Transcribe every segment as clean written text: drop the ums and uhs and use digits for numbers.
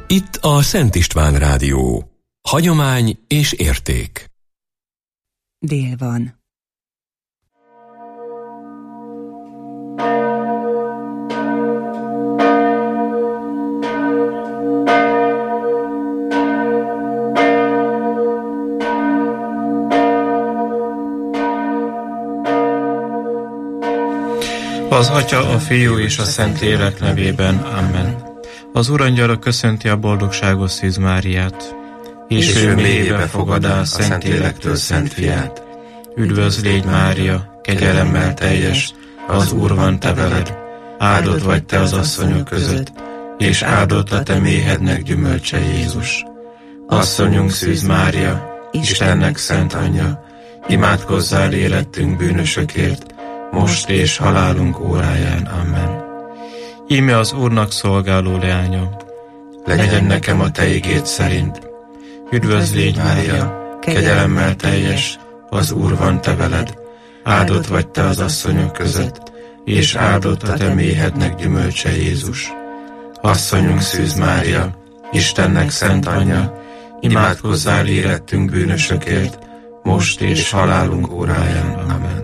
Itt a Szent István Rádió. Hagyomány és érték. Dél van. Az Atya, a Fiú és a Szentlélek nevében. Amen. Az Urangyala köszönti a boldogságos Szűz Máriát, és ő mélyébe fogadá a Szentlélektől Szent Fiát. Üdvözl légy, Mária, kegyelemmel teljes, az Úr van te veled, áldott vagy te az asszonyok között, és áldott a te méhednek gyümölcse Jézus. Asszonyunk Szűz Mária, Istennek szent anyja, imádkozzál érettünk bűnösökért, most és halálunk óráján. Amen. Íme az Úrnak szolgáló leánya, legyen nekem a te igéd szerint. Üdvözl légy, Mária, kegyelemmel teljes, az Úr van te veled, áldott vagy te az asszonyok között, és áldott a te méhednek gyümölcse Jézus. Asszonyunk Szűz Mária, Istennek szent anyja, imádkozzál érettünk bűnösökért, most és halálunk óráján. Amen.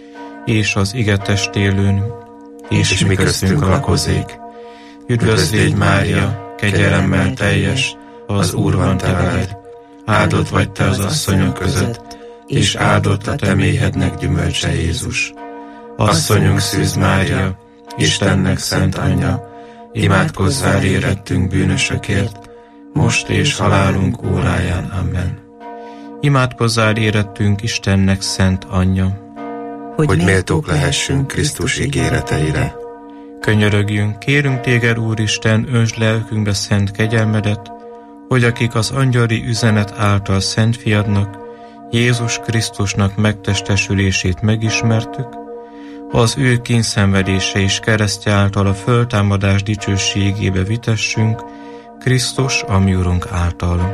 És az ige testélőn, és mi köztünk lakozik. Üdvözl légy, Mária, kegyelemmel teljes, az Úr van te veled, áldott vagy te az asszonyok között, és áldott a te méhednek gyümölcse Jézus. Asszonyunk Szűz Mária, Istennek szent anyja, imádkozzál érettünk bűnösökért, most és halálunk óráján. Amen. Imádkozzál érettünk Istennek szent anyja, hogy méltók lehessünk Krisztus ígéreteire. Könyörögjünk, kérünk téged, Úristen, öntsd lelkünkbe szent kegyelmedet, hogy akik az angyali üzenet által Szent Fiadnak, Jézus Krisztusnak megtestesülését megismertük, az ő kínszenvedése és keresztje által a föltámadás dicsőségébe vitessünk, Krisztus, a mi Urunk által.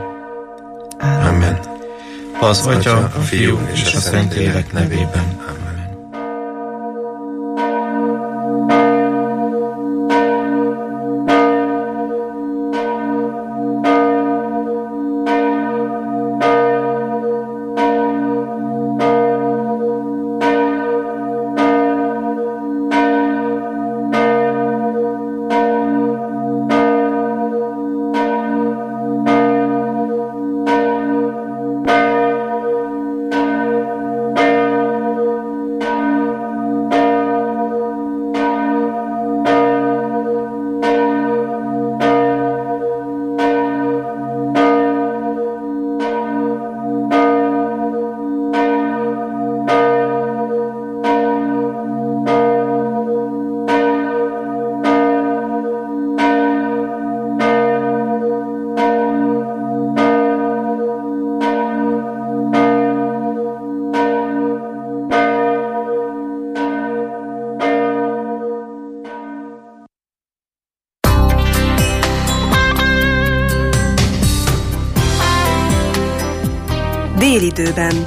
Amen. Az Atya, a Fiú és a Szentlélek nevében. Amen. Délidőben.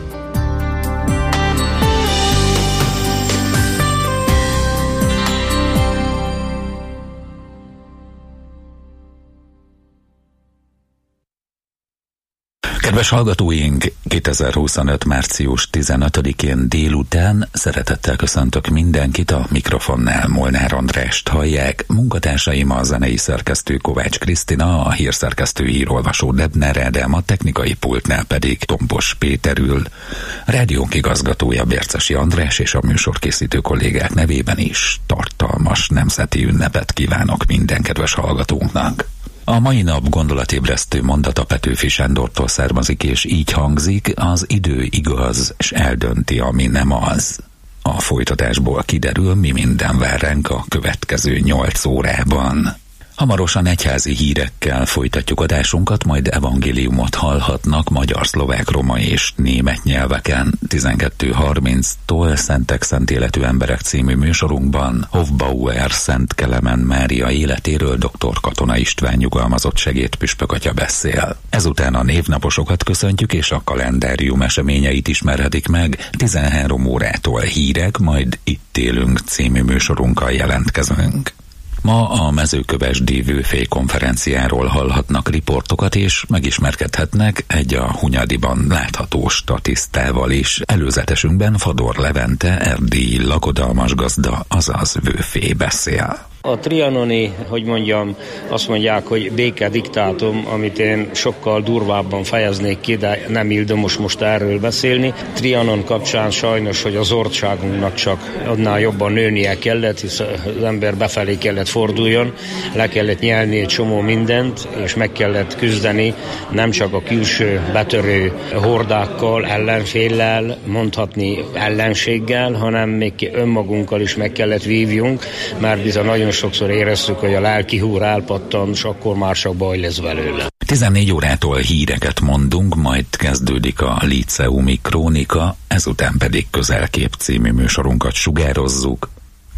Kedves hallgatóink, 2025. március 15-én délután szeretettel köszöntök mindenkit, a mikrofonnál Molnár Andrást hallják, munkatársaim a zenei szerkesztő Kovács Krisztina, a hírszerkesztő hírolvasó Debner Ádám, a technikai pultnál pedig Tompos Péter ül. Rádiónk igazgatója Bércesi András és a műsorkészítő kollégák nevében is tartalmas nemzeti ünnepet kívánok minden kedves hallgatónknak. A mai nap gondolatébresztő mondata Petőfi Sándortól származik, és így hangzik: az idő igaz, és eldönti, ami nem az. A folytatásból kiderül, mi minden vár ránk a következő 8 órában. Hamarosan egyházi hírekkel folytatjuk adásunkat, majd evangéliumot hallhatnak magyar, szlovák, roma és német nyelveken. 12:30-tól Szentek Szent Életű Emberek című műsorunkban Hofbauer Szent Kelemen Mária életéről dr. Katona István nyugalmazott segédpüspök atya beszél. Ezután a névnaposokat köszöntjük, és a kalendárium eseményeit ismerhetik meg. 13 órától hírek, majd Itt élünk című műsorunkkal jelentkezünk. Ma a Mezőkövesdi Vőfély konferenciáról hallhatnak riportokat, és megismerkedhetnek egy a Hunyadiban látható statisztával is. Előzetesünkben Fodor Levente, erdélyi lakodalmasgazda, azaz Vőfély beszél. A trianoni, azt mondják, hogy békediktátum, amit én sokkal durvábban fejeznék ki, de nem ildomos most erről beszélni. Trianon kapcsán sajnos, hogy az országunknak csak annál jobban nőnie kellett, hisz az ember befelé kellett forduljon, le kellett nyelni egy csomó mindent, és meg kellett küzdeni nem csak a külső betörő hordákkal, ellenféllel, mondhatni ellenséggel, hanem még önmagunkkal is meg kellett vívjunk, mert bizony nagyon sokszor éreztük, hogy a lelki húr elpattan, és akkor már csak baj lesz belőle. 14 órától híreket mondunk, majd kezdődik a Líceumi Krónika, ezután pedig Közelkép című műsorunkat sugározzuk.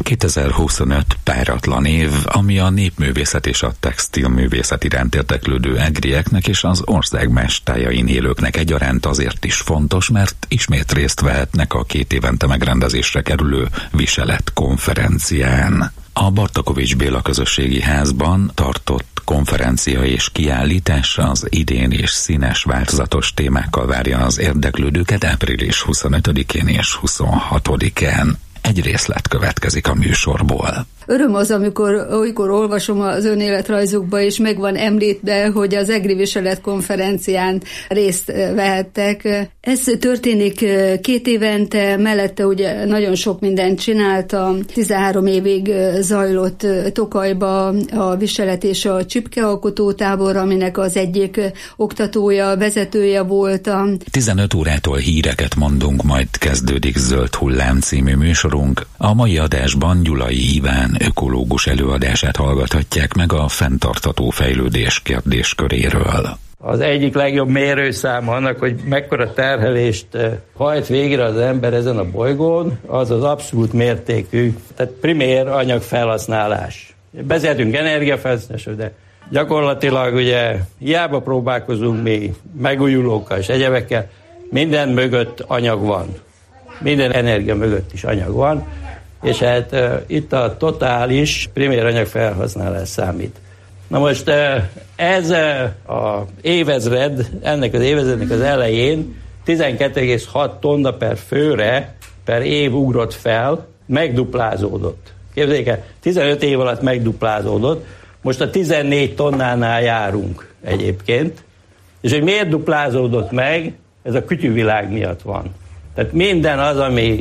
2025 páratlan év, ami a népművészet és a textilművészet iránt érdeklődő egrieknek és az ország más tájain élőknek egyaránt azért is fontos, mert ismét részt vehetnek a 2 évente megrendezésre kerülő Viselet konferencián. A Bartakovics Béla Közösségi Házban tartott konferencia és kiállítás az idén és színes változatos témákkal várja az érdeklődőket április 25-én és 26-án. Egy részlet következik a műsorból. Öröm az, amikor olykor olvasom az önéletrajzukba, és meg van említve, hogy az EGRI Viselet konferencián részt vehettek. Ez történik 2 évente, mellette ugye nagyon sok mindent csináltam. 13 évig zajlott Tokajba a Viselet és a csipkealkotó tábor, aminek az egyik oktatója, vezetője voltam. 15 órától híreket mondunk, majd kezdődik Zöld Hullám című műsorunk. A mai adásban Gyulai Iván ökológus előadását hallgathatják meg a fenntartható fejlődés kérdésköréről. Az egyik legjobb mérőszám annak, hogy mekkora terhelést hajt végre az ember ezen a bolygón, az az abszolút mértékű, tehát primér anyagfelhasználás. Beszéltünk energiafelhasználásról, de gyakorlatilag ugye hiába próbálkozunk mi megújulókkal és egyebekkel, minden mögött anyag van. Minden energia mögött is anyag van, és hát itt a totális primér anyag felhasználás számít. Na most ez a évezred, ennek az évezrednek az elején 12,6 tonna per főre per év ugrott fel, megduplázódott. Képzeljék el, 15 év alatt megduplázódott, most a 14 tonnánál járunk egyébként, és hogy miért duplázódott meg, ez a kütyűvilág miatt van. Tehát minden az,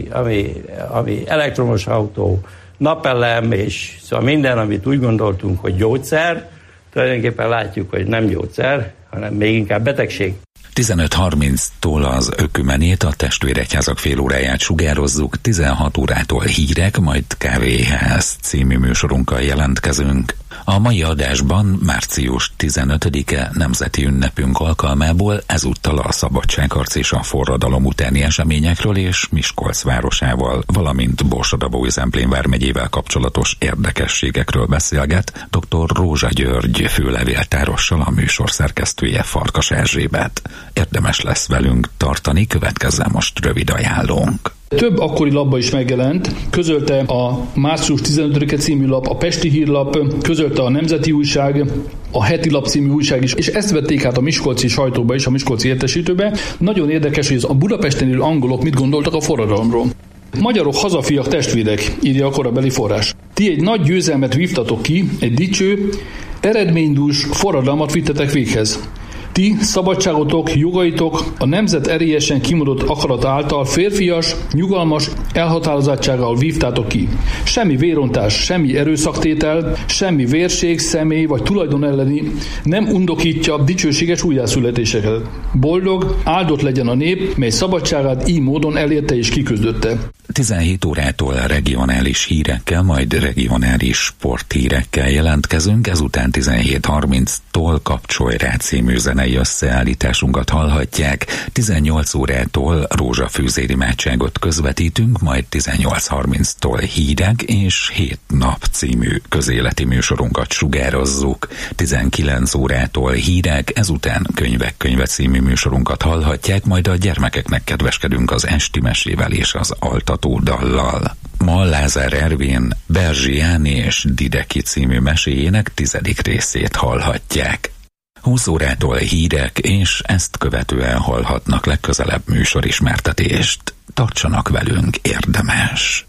ami elektromos autó, napelem, és szóval minden, amit úgy gondoltunk, hogy gyógyszer, tulajdonképpen látjuk, hogy nem gyógyszer, hanem még inkább betegség. 15:30-tól az ökümenét, a testvéregyházak félóráját sugározzuk, 16 órától hírek, majd Kávéház című műsorunkkal jelentkezünk. A mai adásban március 15-e nemzeti ünnepünk alkalmából ezúttal a szabadságharc és a forradalom utáni eseményekről és Miskolc városával, valamint Borsod-Abaúj-Zemplén vármegyével kapcsolatos érdekességekről beszélget dr. Rózsa György főlevéltárossal, a műsor szerkesztője Farkas Erzsébet. Érdemes lesz velünk tartani, következzen most rövid ajánlónk. Több akkori lapba is megjelent, közölte a március 15-e című lap, a Pesti Hírlap, közölte a Nemzeti Újság, a Heti Lap című újság is, és ezt vették át a miskolci sajtóba is, a miskolci értesítőbe. Nagyon érdekes, hogy a Budapesten élő angolok mit gondoltak a forradalomról. Magyarok, hazafiak, testvérek, írja a korabeli forrás. Ti egy nagy győzelmet vívtatok ki, egy dicső, eredménydús forradalmat vittetek véghez. Ti, szabadságotok, jogaitok a nemzet erélyesen kimondott akarat által férfias, nyugalmas elhatározottsággal vívtátok ki. Semmi vérontás, semmi erőszaktétel, semmi vérség, személy vagy tulajdon elleni nem undokítja dicsőséges újjászületéseket. Boldog, áldott legyen a nép, mely szabadságát így módon elérte és kiküzdötte. 17 órától regionális hírekkel, majd regionális sporthírekkel jelentkezünk, ezután 17:30-tól Kapcsolj rá című zenei összeállításunkat hallhatják, 18 órától rózsafűzér imádságot közvetítünk, majd 18:30-tól hírek és 7 nap című közéleti műsorunkat sugározzuk, 19 órától hírek, ezután Könyvek könyve című műsorunkat hallhatják, majd a gyermekeknek kedveskedünk az esti mesével és az altatódallal. ma Lázár Ervin Berzsi és Dideki című meséjének 10. részét hallhatják. 20 órától hírek, és ezt követően hallhatnak legközelebb műsorismertetést. Tartsanak velünk, érdemes!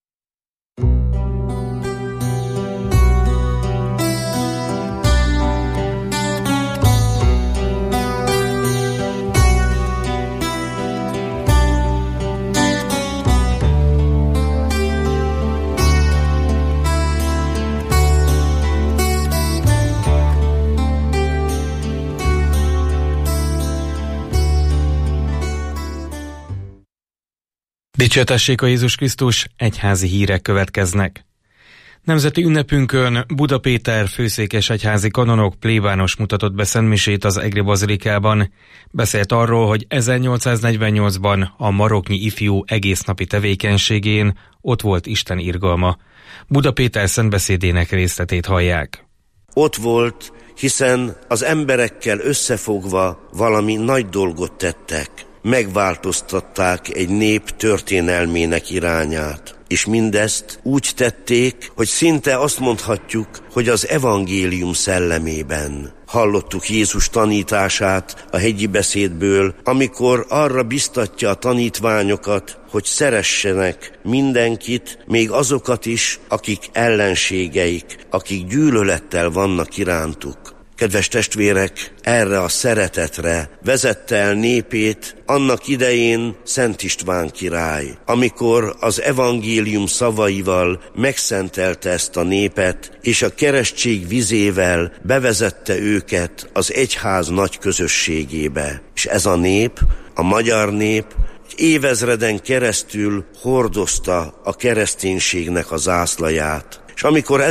Dicsértessék a Jézus Krisztus, egyházi hírek következnek. Nemzeti ünnepünkön Buda Péter főszékes egyházi kanonok plébános mutatott be szentmisét az Egri bazilikában. Beszélt arról, hogy 1848-ban a maroknyi ifjú egésznapi tevékenységén ott volt Isten irgalma. Buda Péter szentbeszédének részletét hallják. Ott volt, hiszen az emberekkel összefogva valami nagy dolgot tettek. Megváltoztatták egy nép történelmének irányát. És mindezt úgy tették, hogy szinte azt mondhatjuk, hogy az evangélium szellemében. Hallottuk Jézus tanítását a hegyi beszédből, amikor arra biztatja a tanítványokat, hogy szeressenek mindenkit, még azokat is, akik ellenségeik, akik gyűlölettel vannak irántuk. Kedves testvérek, erre a szeretetre vezette el népét annak idején Szent István király, amikor az evangélium szavaival megszentelte ezt a népet, és a keresztség vizével bevezette őket az egyház nagy közösségébe. És ez a nép, a magyar nép, évezreden keresztül hordozta a kereszténységnek a zászlaját. És amikor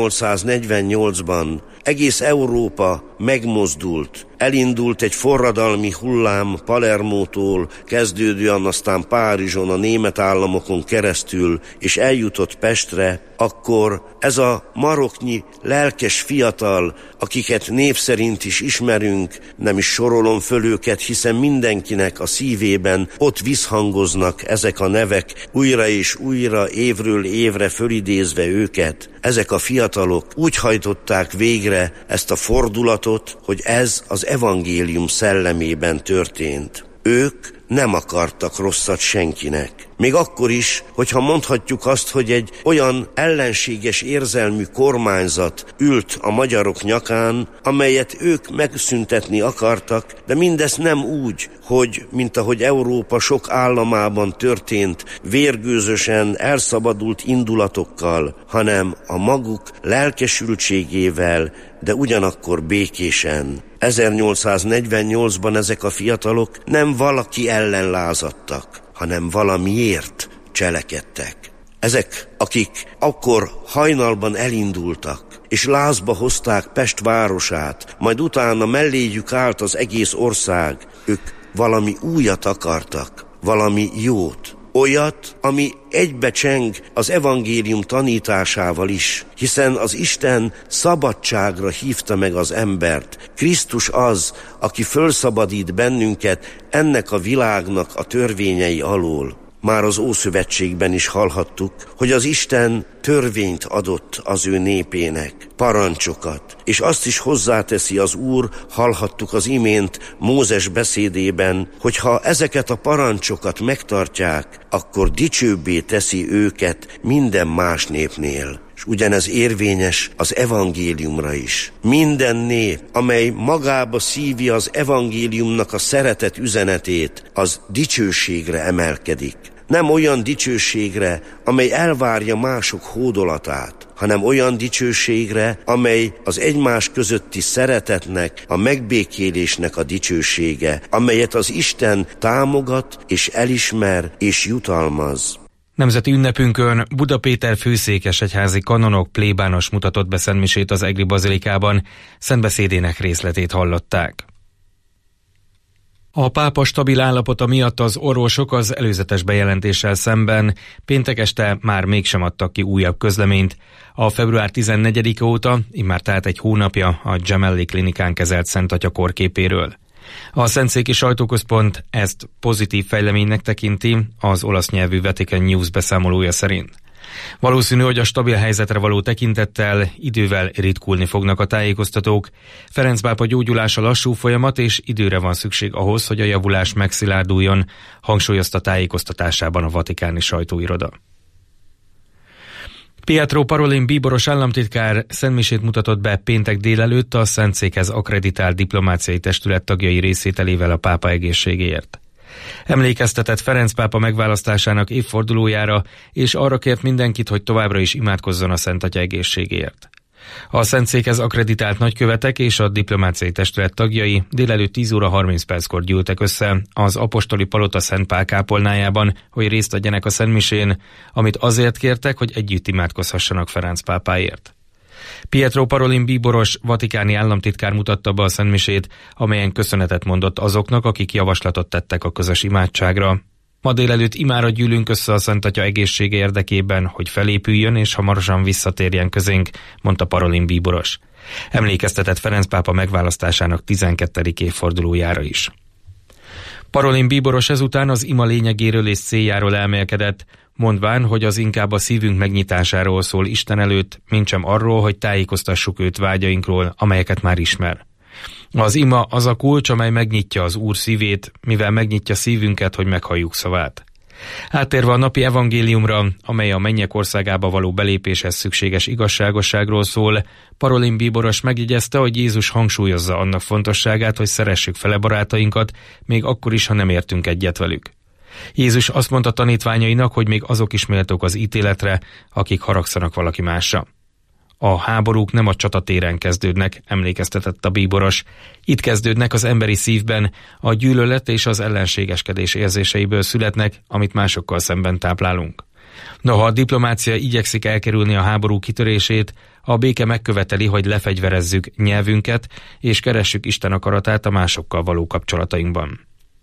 1848-ban egész Európa megmozdult, elindult egy forradalmi hullám Palermótól kezdődően, aztán Párizson, a német államokon keresztül, és eljutott Pestre, akkor ez a maroknyi lelkes fiatal, akiket név szerint is ismerünk, nem is sorolom föl őket, hiszen mindenkinek a szívében ott visszhangoznak ezek a nevek, újra és újra, évről évre fölidézve őket. Ezek a fiatalok úgy hajtották végre ezt a fordulatot, hogy ez az evangélium szellemében történt. Ők nem akartak rosszat senkinek. Még akkor is, hogyha mondhatjuk azt, hogy egy olyan ellenséges érzelmű kormányzat ült a magyarok nyakán, amelyet ők megszüntetni akartak, de mindezt nem úgy, hogy, mint ahogy Európa sok államában történt, vérgőzösen, elszabadult indulatokkal, hanem a maguk lelkesültségével, de ugyanakkor békésen. 1848-ban ezek a fiatalok nem valaki ellen lázadtak, hanem valamiért cselekedtek. Ezek, akik akkor hajnalban elindultak, és lázba hozták Pest városát, majd utána melléjük állt az egész ország, ők valami újat akartak, valami jót. Olyat, ami egybecseng az evangélium tanításával is, hiszen az Isten szabadságra hívta meg az embert. Krisztus az, aki fölszabadít bennünket ennek a világnak a törvényei alól. Már az Ószövetségben is hallhattuk, hogy az Isten törvényt adott az ő népének, parancsokat, és azt is hozzáteszi az Úr, hallhattuk az imént Mózes beszédében, hogy ha ezeket a parancsokat megtartják, akkor dicsőbbé teszi őket minden más népnél. És ugyanez érvényes az evangéliumra is. Minden nép, amely magába szívja az evangéliumnak a szeretet üzenetét, az dicsőségre emelkedik. Nem olyan dicsőségre, amely elvárja mások hódolatát, hanem olyan dicsőségre, amely az egymás közötti szeretetnek, a megbékélésnek a dicsősége, amelyet az Isten támogat és elismer és jutalmaz. Nemzeti ünnepünkön Buda Péter főszékes egyházi kanonok plébános mutatott be szentmisét az Egri bazilikában, szentbeszédének részletét hallották. A pápa stabil állapota miatt az orvosok az előzetes bejelentéssel szemben péntek este már mégsem adtak ki újabb közleményt. A február 14-e óta, immár tehát egy hónapja a Gemelli klinikán kezelt Szent Atya kórképéről. A Szentszéki Sajtóközpont ezt pozitív fejleménynek tekinti az olasz nyelvű Vatican News beszámolója szerint. Valószínű, hogy a stabil helyzetre való tekintettel idővel ritkulni fognak a tájékoztatók. Ferenc pápa gyógyulása lassú folyamat, és időre van szükség ahhoz, hogy a javulás megszilárduljon, hangsúlyozta tájékoztatásában a vatikáni sajtóiroda. Pietro Parolin bíboros államtitkár szentmisét mutatott be péntek délelőtt a Szentszékhez akkreditált diplomáciai testület tagjai részvételével a pápa egészségéért. Emlékeztetett Ferenc pápa megválasztásának évfordulójára, és arra kért mindenkit, hogy továbbra is imádkozzon a Szent Atya egészségéért. A Szentszékhez akkreditált nagykövetek és a diplomáciai testület tagjai délelőtt 10 óra 30 perckor gyűltek össze az apostoli palota Szent Pál kápolnájában, hogy részt vegyenek a szentmisén, amit azért kértek, hogy együtt imádkozhassanak Ferenc pápáért. Pietro Parolin bíboros vatikáni államtitkár mutatta be a szentmisét, amelyen köszönetet mondott azoknak, akik javaslatot tettek a közös imádságra. Ma délelőtt imára gyűlünk össze a Szent Atya egészsége érdekében, hogy felépüljön és hamarosan visszatérjen közénk, mondta Parolin bíboros. Emlékeztetett Ferenc pápa megválasztásának 12. évfordulójára is. Parolin bíboros ezután az ima lényegéről és céljáról elmélkedett, mondván, hogy az inkább a szívünk megnyitásáról szól Isten előtt, mintsem arról, hogy tájékoztassuk őt vágyainkról, amelyeket már ismer. Az ima az a kulcs, amely megnyitja az Úr szívét, mivel megnyitja szívünket, hogy meghalljuk szavát. Áttérve a napi evangéliumra, amely a mennyek országába való belépéshez szükséges igazságosságról szól, Parolin bíboros megjegyezte, hogy Jézus hangsúlyozza annak fontosságát, hogy szeressük fele barátainkat, még akkor is, ha nem értünk egyet velük. Jézus azt mondta tanítványainak, hogy még azok is méltók az ítéletre, akik haragszanak valaki másra. A háborúk nem a csatatéren kezdődnek, emlékeztetett a bíboros. Itt kezdődnek az emberi szívben, a gyűlölet és az ellenségeskedés érzéseiből születnek, amit másokkal szemben táplálunk. Noha a diplomácia igyekszik elkerülni a háború kitörését, a béke megköveteli, hogy lefegyverezzük nyelvünket, és keressük Isten akaratát a másokkal való kapcsolatainkban.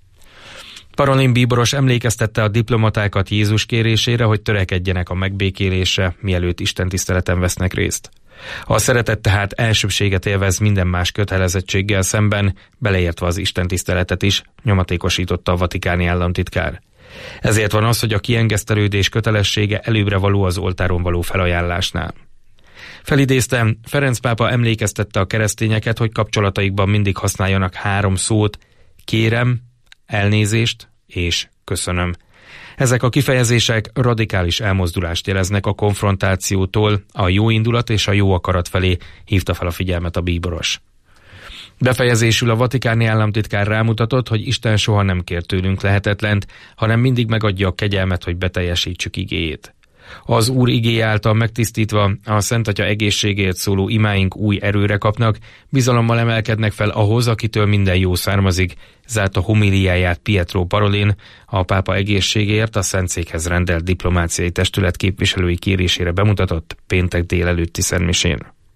Parolin bíboros emlékeztette a diplomatákat Jézus kérésére, hogy törekedjenek a megbékélésre, mielőtt istentiszteleten vesznek részt. A szeretet tehát elsőbséget élvez minden más kötelezettséggel szemben, beleértve az istentiszteletet is, nyomatékosította a vatikáni államtitkár. Ezért van az, hogy a kiengesztelődés kötelessége előbbre való az oltáron való felajánlásnál. Felidéztem, Ferenc pápa emlékeztette a keresztényeket, hogy kapcsolataikban mindig használjanak 3 szót: kérem, elnézést és köszönöm. Ezek a kifejezések radikális elmozdulást jeleznek a konfrontációtól, a jó indulat és a jó akarat felé, hívta fel a figyelmet a bíboros. Befejezésül a vatikáni államtitkár rámutatott, hogy Isten soha nem kér tőlünk lehetetlent, hanem mindig megadja a kegyelmet, hogy beteljesítsük igéjét. Az Úr igéje által megtisztítva a Szent Atya egészségéért szóló imáink új erőre kapnak, bizalommal emelkednek fel ahhoz, akitől minden jó származik, zárta homiliáját Pietro Parolin, a pápa egészségéért a Szentszékhez rendelt diplomáciai testület képviselői kérésére bemutatott péntek délelőtti szentmisén.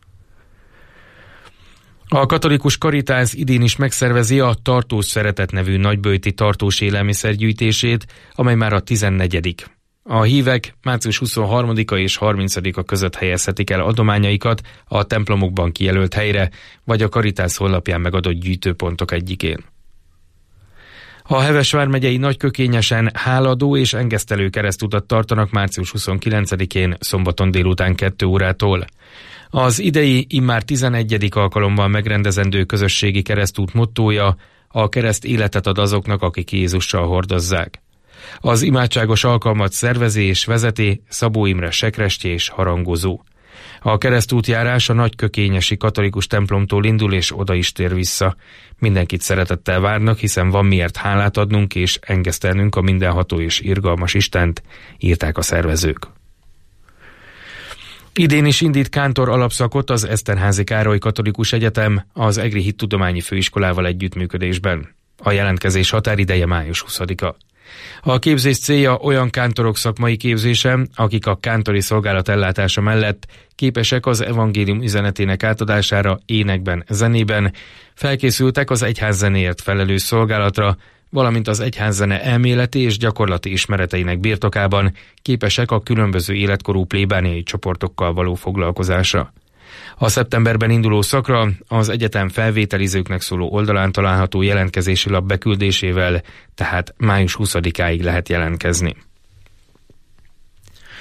A katolikus Caritas idén is megszervezi a Tartós Szeretet nevű nagyböjti tartós élelmiszergyűjtését, amely már a 14. A hívek március 23-a és 30-a között helyezhetik el adományaikat a templomokban kijelölt helyre, vagy a Caritas honlapján megadott gyűjtőpontok egyikén. A Heves vármegyei Nagykökényesen háladó és engesztelő keresztutat tartanak március 29-én szombaton délután 2 órától. Az idei immár 11. alkalommal megrendezendő közösségi keresztút mottója: a kereszt életet ad azoknak, akik Jézussal hordozzák. Az imádságos alkalmat szervezi és vezeti Szabó Imre sekrestye és harangozó. A keresztútjárás a Nagykökényesi katolikus templomtól indul és oda is tér vissza. Mindenkit szeretettel várnak, hiszen van miért hálát adnunk és engesztelnünk a mindenható és irgalmas Istent, írták a szervezők. Idén is indít kántor alapszakot az Eszterházy Károly Katolikus Egyetem az Egri Hittudományi Főiskolával együttműködésben. A jelentkezés határideje május 20-a. A képzés célja olyan kántorok szakmai képzése, akik a kántori szolgálat ellátása mellett képesek az evangélium üzenetének átadására énekben, zenében, felkészültek az egyházzenéért felelős szolgálatra, valamint az egyházzene elméleti és gyakorlati ismereteinek birtokában képesek a különböző életkorú plébániai csoportokkal való foglalkozásra. A szeptemberben induló szakra az egyetem felvételizőknek szóló oldalán található jelentkezési lap beküldésével, tehát május 20-áig lehet jelentkezni.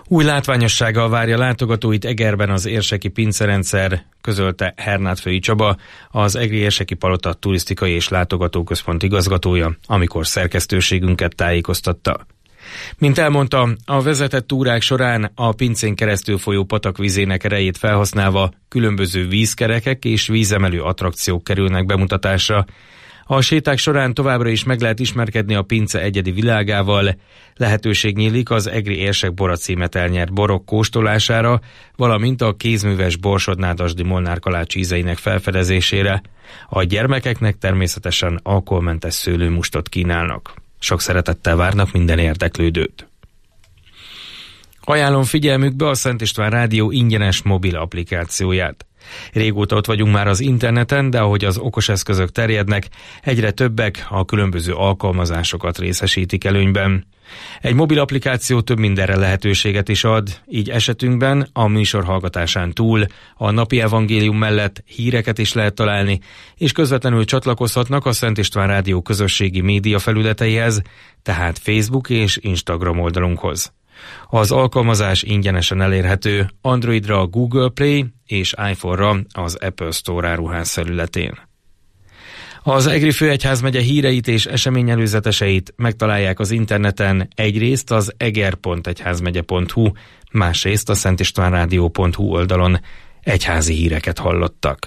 Új látványossággal várja látogatóit Egerben az érseki pincerendszer, közölte Hernádfői Csaba, az Egri Érseki Palota turisztikai és látogatóközpont igazgatója, amikor szerkesztőségünket tájékoztatta. Mint elmondta, a vezetett túrák során a pincén keresztül folyó patak vízének erejét felhasználva különböző vízkerekek és vízemelő attrakciók kerülnek bemutatásra. A séták során továbbra is meg lehet ismerkedni a pince egyedi világával, lehetőség nyílik az Egri érsek bora címet elnyert borok kóstolására, valamint a kézműves Borsod-Nádasdy Molnár kalács ízeinek felfedezésére. A gyermekeknek természetesen alkoholmentes szőlőmustot kínálnak. Sok szeretettel várnak minden érdeklődőt. Ajánlom figyelmükbe a Szent István Rádió ingyenes mobil applikációját. Régóta ott vagyunk már az interneten, de ahogy az okos eszközök terjednek, egyre többek a különböző alkalmazásokat részesítik előnyben. Egy mobil applikáció több mindenre lehetőséget is ad, így esetünkben a műsor hallgatásán túl a napi evangélium mellett híreket is lehet találni, és közvetlenül csatlakozhatnak a Szent István Rádió közösségi média felületeihez, tehát Facebook és Instagram oldalunkhoz. Az alkalmazás ingyenesen elérhető Androidra a Google Play és iPhone-ra az Apple Store áruház felületén. Az Egri Főegyházmegye híreit és eseményelőzeteseit megtalálják az interneten, egyrészt az eger.egyházmegye.hu, másrészt a szentistvánradio.hu oldalon. Egyházi híreket hallottak.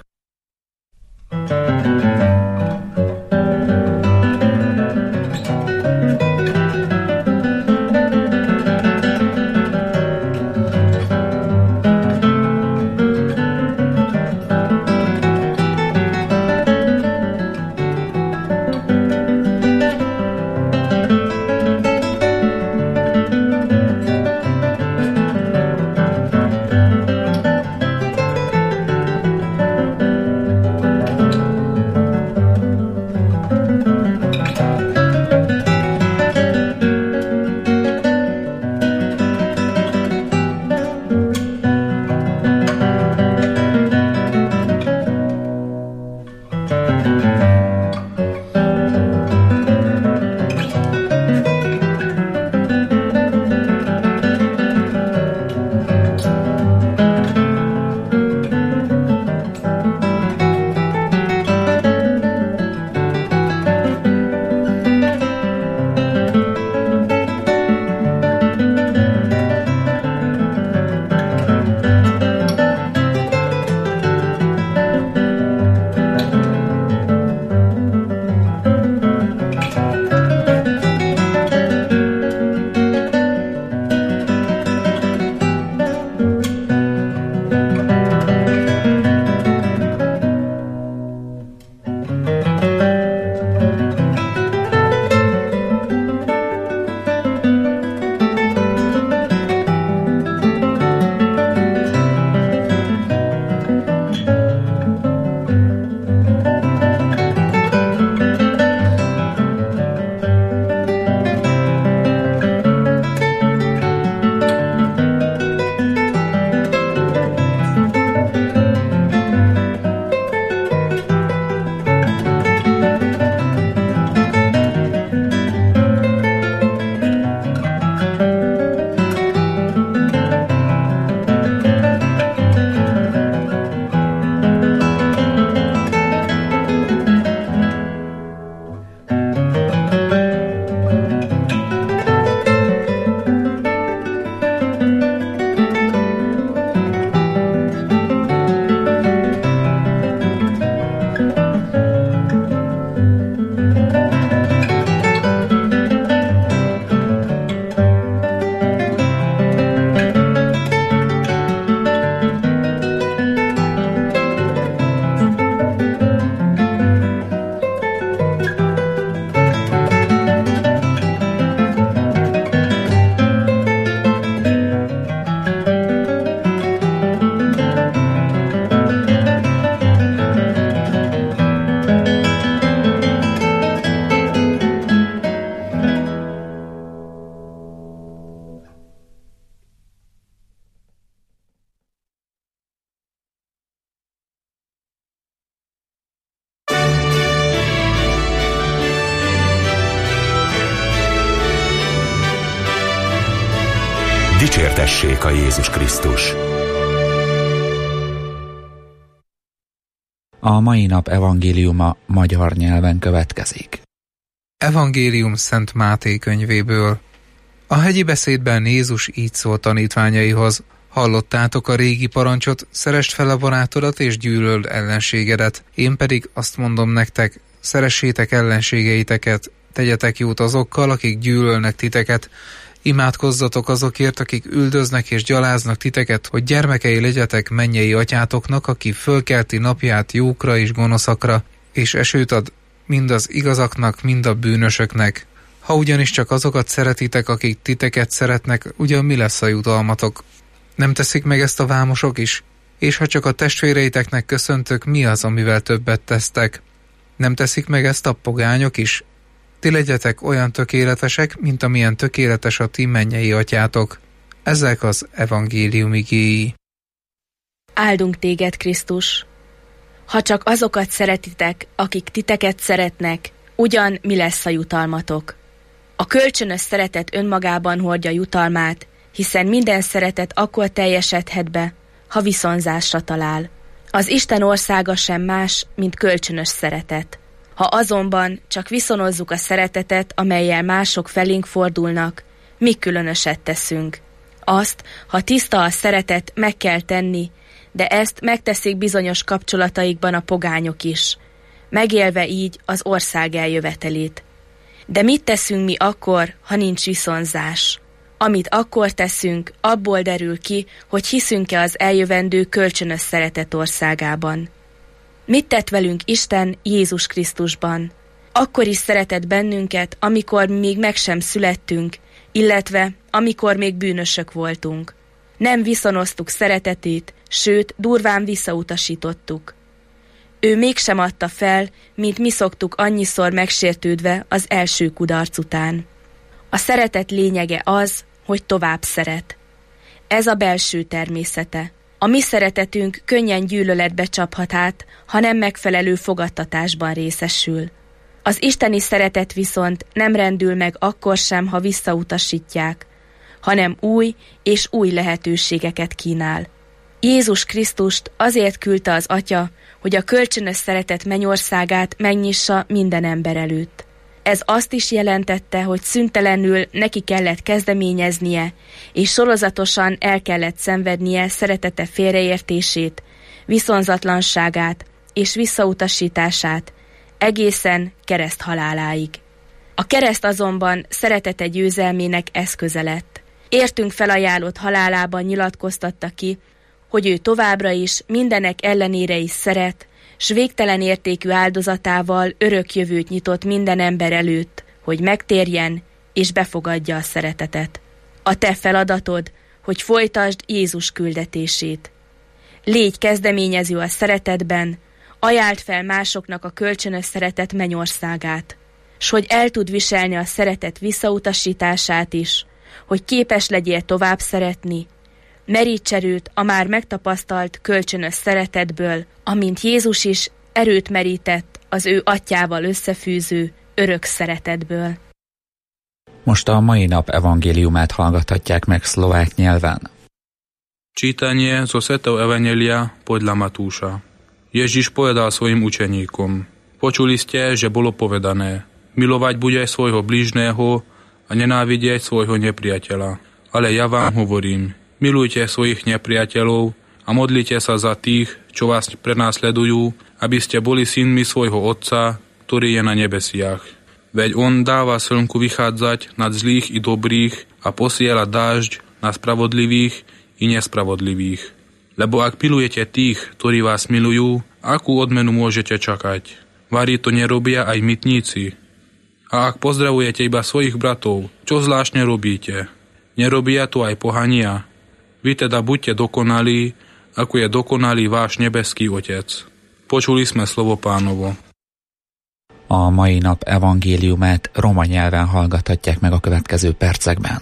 kísértessék a Jézus Krisztus. A mai nap evangéliuma magyar nyelven következik. Evangélium Szent Máté könyvéből. A hegyi beszédben Jézus így szólt tanítványaihoz: hallottátok a régi parancsot, szeresd fel a barátodat és gyűlöld ellenségedet. Én pedig azt mondom nektek, szeressétek ellenségeiteket, tegyetek jót azokkal, akik gyűlölnek titeket, imádkozzatok azokért, akik üldöznek és gyaláznak titeket, hogy gyermekei legyetek mennyei atyátoknak, aki fölkelti napját jókra és gonoszakra, és esőt ad mind az igazaknak, mind a bűnösöknek. Ha ugyanis csak azokat szeretitek, akik titeket szeretnek, ugyan mi lesz a jutalmatok? Nem teszik meg ezt a vámosok is? És ha csak a testvéreiteknek köszöntök, mi az, amivel többet tesztek? Nem teszik meg ezt a pogányok is? Ti legyetek olyan tökéletesek, mint amilyen tökéletes a ti mennyei atyátok. Ezek az evangélium igéi. Áldunk téged, Krisztus! Ha csak azokat szeretitek, akik titeket szeretnek, ugyan mi lesz a jutalmatok? A kölcsönös szeretet önmagában hordja jutalmát, hiszen minden szeretet akkor teljesedhet be, ha viszonzásra talál. Az Isten országa sem más, mint kölcsönös szeretet. Ha azonban csak viszonozzuk a szeretetet, amellyel mások felénk fordulnak, mi különöset teszünk. Azt, ha tiszta a szeretet, meg kell tenni, de ezt megteszik bizonyos kapcsolataikban a pogányok is, megélve így az ország eljövetelét. De mit teszünk mi akkor, ha nincs viszonzás? Amit akkor teszünk, abból derül ki, hogy hiszünk-e az eljövendő kölcsönös szeretet országában. Mit tett velünk Isten Jézus Krisztusban? Akkor is szeretett bennünket, amikor még meg sem születtünk, illetve amikor még bűnösök voltunk. Nem viszonoztuk szeretetét, sőt, durván visszautasítottuk. Ő mégsem adta fel, mint mi szoktuk annyiszor megsértődve az első kudarc után. A szeretet lényege az, hogy tovább szeret. Ez a belső természete. A mi szeretetünk könnyen gyűlöletbe csaphat át, ha nem megfelelő fogadtatásban részesül. Az isteni szeretet viszont nem rendül meg akkor sem, ha visszautasítják, hanem új és új lehetőségeket kínál. Jézus Krisztust azért küldte az Atya, hogy a kölcsönös szeretet mennyországát megnyissa minden ember előtt. Ez azt is jelentette, hogy szüntelenül neki kellett kezdeményeznie, és sorozatosan el kellett szenvednie szeretete félreértését, viszonzatlanságát és visszautasítását, egészen kereszt haláláig. A kereszt azonban szeretete győzelmének eszköze lett. Értünk felajánlott halálában nyilatkoztatta ki, hogy ő továbbra is mindenek ellenére is szeret, s végtelen értékű áldozatával örök jövőt nyitott minden ember előtt, hogy megtérjen és befogadja a szeretetet. A te feladatod, hogy folytasd Jézus küldetését. Légy kezdeményező a szeretetben, ajánld fel másoknak a kölcsönös szeretet mennyországát, s hogy el tud viselni a szeretet visszautasítását is, hogy képes legyél tovább szeretni, meríts erőt a már megtapasztalt kölcsönös szeretetből, amint Jézus is erőt merített az ő atyával összefűző örök szeretetből. Most a mai nap evangéliumát hallgathatják meg szlovák nyelven. Čítanie zo Svätého Evanjelia podľa Matúša. Ježiš povedal svojim učeníkom: Počuli ste, že bolo povedané: milovať bude svojho blížneho a nenávidieť svojho nepriateľa. Ale ja vám hovorím, milujte svojich nepriateľov a modlite sa za tých, čo vás prenásledujú, aby ste boli synmi svojho Otca, ktorý je na nebesiach. Veď on dáva slnku vychádzať nad zlých i dobrých a posiela dážď na spravodlivých i nespravodlivých. Lebo ak milujete tých, ktorí vás milujú, akú odmenu môžete čakať? Vari to nerobia aj mytníci. A ak pozdravujete iba svojich bratov, čo zvláštne robíte? Nerobia to aj pohania? Vy teda buďte dokonalí, ako je dokonalý váš nebeský Otec. Počuli sme slovo Pánovo. A mai nap evangéliumát roma nyelven hallgathatják meg a következő percekben.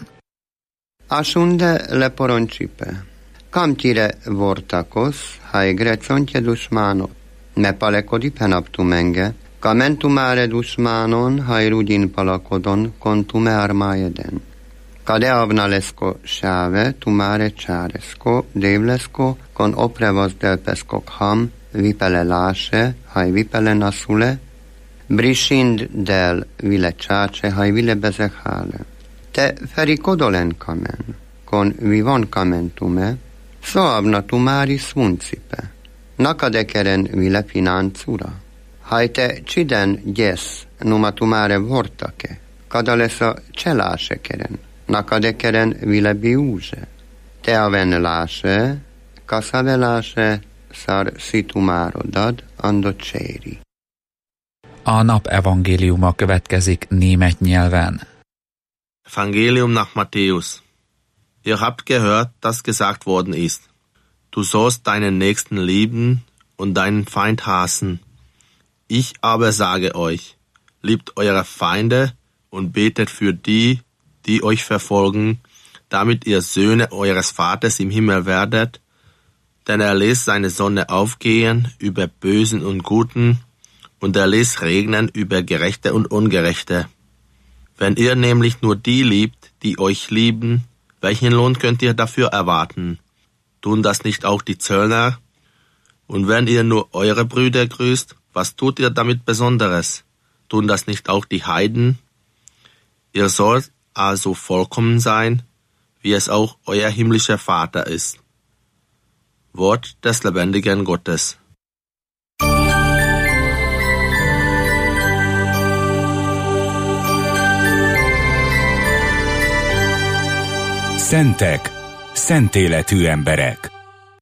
Asunde le poroncipe. Camtire vortakos, hae greconte dusmano. Ne palekodi penaptumenge, kamentumare dusmanon, hae rudin palakodon, kontume armaeden. Cadeavnalesco save, tumare charesco, devlesco, con oprevas delpescoc ham, vipele lase, hai vipele nasule, brishind del vile chace, hai vile bezehale. Te fericodolen kamen, con vivon kamentume, soavna tumari svuncipe, nakadekeren vile financura. Hai te ciden gyes, numa tumare vortake, kadalesa cselásekeren, nakadekeren vile biúze. Te avenelase, kaszavelase, szar szitumárodad, andocséri. A nap evangéliuma következik német nyelven. Evangelium nach Matthäus. Ihr habt gehört, dass gesagt worden ist, du sollst deinen Nächsten lieben und deinen Feind hassen. Ich aber sage euch, liebt eure Feinde und betet für die, die euch verfolgen, damit ihr Söhne eures Vaters im Himmel werdet, denn er lässt seine Sonne aufgehen über Bösen und Guten, und er lässt regnen über Gerechte und Ungerechte. Wenn ihr nämlich nur die liebt, die euch lieben, welchen Lohn könnt ihr dafür erwarten? Tun das nicht auch die Zöllner? Und wenn ihr nur eure Brüder grüßt, was tut ihr damit Besonderes? Tun das nicht auch die Heiden? Ihr sollt also vollkommen sein, wie es auch euer himmlischer Vater ist. Wort des lebendigen Gottes. Szentek, szent életű emberek.